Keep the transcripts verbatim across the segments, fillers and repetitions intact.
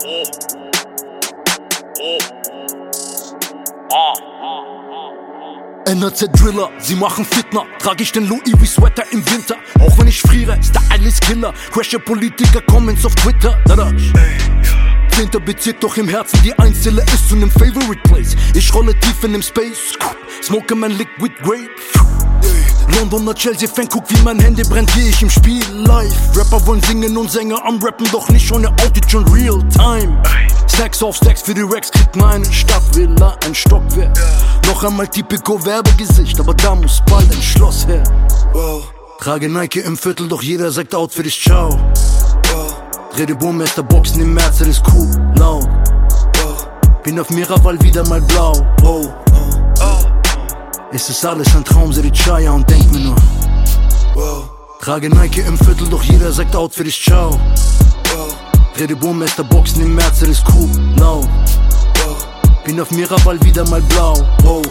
Oh. Oh. Ah. N R Z Driller, sie machen Fitner. Trag ich den Louis wie Sweater im Winter. Auch wenn ich friere, ist der alles Killer. Crasher Politiker, Comments auf Twitter. Dadasch. Zehnter Bezirk, doch im Herzen die Einzelle ist zu nem Favorite Place. Ich rolle tief in dem Space, smoke mein Liquid Grape. Londoner Chelsea-Fan, guck wie mein Handy brennt, geh ich im Spiel live. Rapper wollen singen und Sänger am Rappen, doch nicht ohne Autotune real time. Stacks auf Stacks für die Racks, kriegt meine Stadtvilla ein Stockwerk. Noch einmal typico Werbegesicht, aber da muss bald ein Schloss her. Trage Nike im Viertel, doch jeder sagt out für dich ciao. Dreh die Burmester Boxen im Mercedes, cool, laut. Bin auf Miraval wieder mal blau, oh. Es ist alles ein Traum, seh die Chaya und denk mir nur Trage Nike im Viertel, doch jeder sagt out für dich ciao. Dreh die Burmester Boxen im Mercedes, cool, laut. Bin auf Miraval wieder mal blau, oh.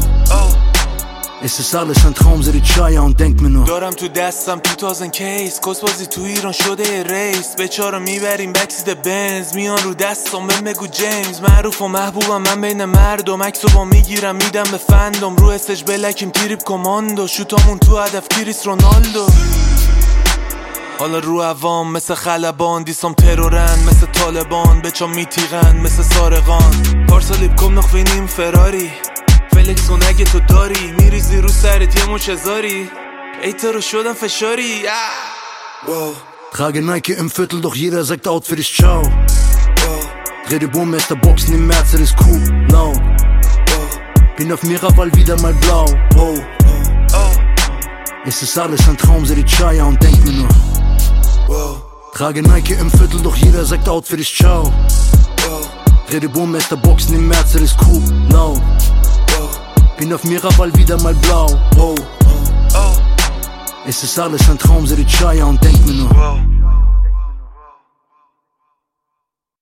Es ist alles ein Traum, seh die Chaya und denk mir nur دارم تو دستم دو هزار کیس کسبازی تو ایران شده ریس بچارا میبریم بکسید بنز میان رو دستم به مگو جیمز معروف و محبوبم من بین مردم عکسو با میگیرم میدم به فندم رو استش بلکیم تریپ کماندو شوتامون تو هدف کریس رونالدو حالا رو عوام مثل خلبان دیسام ترورن مثل طالبان بچا میتیغن مثل سارقان پارسالیب کم نخوینیم فراری فلکس کن اگه تو داری میریزی رو سرت یه مچ هزاری ای تو رو شدم فشاری Trage Nike im Viertel, doch jeder sagt out für dich ciao. Dreh die Burmester Boxen im Mercedes, cool, laut. Bin auf Miraval wieder mal blau, oh. Es ist alles ein Traum, seh die Chaya und denk mir nur Trage Nike im Viertel, doch jeder sagt out für dich ciao. Dreh die Burmester Boxen im Mercedes, cool, laut. Bin auf Miraval wieder mal blau, oh. Es ist alles ein Traum, seh die Chaya und denk mir nur